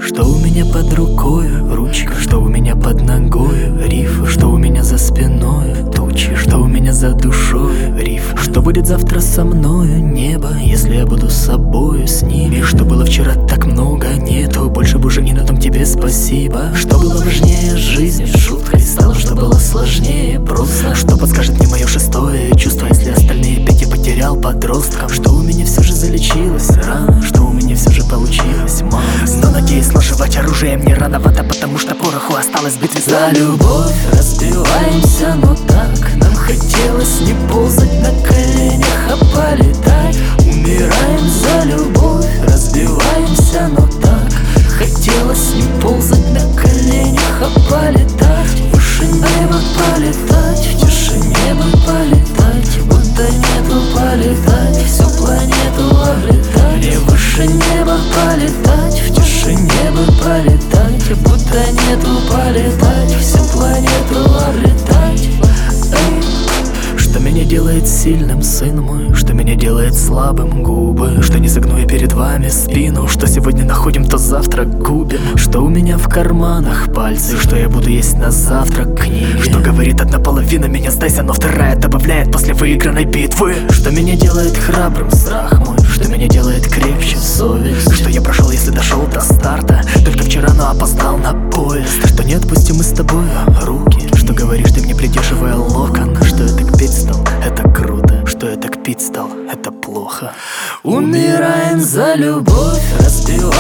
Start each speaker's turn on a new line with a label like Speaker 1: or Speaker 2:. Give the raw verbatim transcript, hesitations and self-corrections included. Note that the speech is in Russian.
Speaker 1: Что у меня под рукой ручка, что у меня под ногой риф, что у меня за спиной тучи, что у меня за душой риф. Что будет завтра со мною небо, если я буду с собою с ними? Что было вчера так много нету, больше бы уже не на том тебе спасибо. Что было важнее жизни шуткой стало, что было сложнее просто. Что подскажет мне мое шестое чувство, если остальные пять я потерял подростком? Что у меня все же залечилось рано, что у меня все же получилось мало. Но надеюсь, сложивать оружие мне рановато, потому что пороху осталось в битве за любовь. Разбиваемся, но так нам хотелось не ползать на коленях, а полетать. Умираем за любовь, разбиваемся, но так хотелось не ползать на коленях, а полетать. Выше неба полетать, в тишине бы полетать, будто нету полетать, всю планету облетать. Мне выше неба полетать, в тишине бы полетать, будто нету полетать, всю планету облетать. Эй. Что меня делает сильным, сын мой? Что меня делает слабым, губы? Что не согну я перед вами спину? Что сегодня находим, то завтра губим? Что у меня в карманах пальцы? Что я буду есть на завтрак книги? Что говорит одна половина меня сдайся, но вторая добавляет после выигранной битвы? Что меня делает храбрым, страх мой? Что меня делает крепче, совесть? Что я прошел, если дошел до старта только вчера, но опоздал на поезд? Что не отпустим мы с тобой руки? Что говоришь ты мне, придерживая локон? Что я так петь стал, это круто. Что я так пить стал, это плохо. Умираем за любовь, разбиваем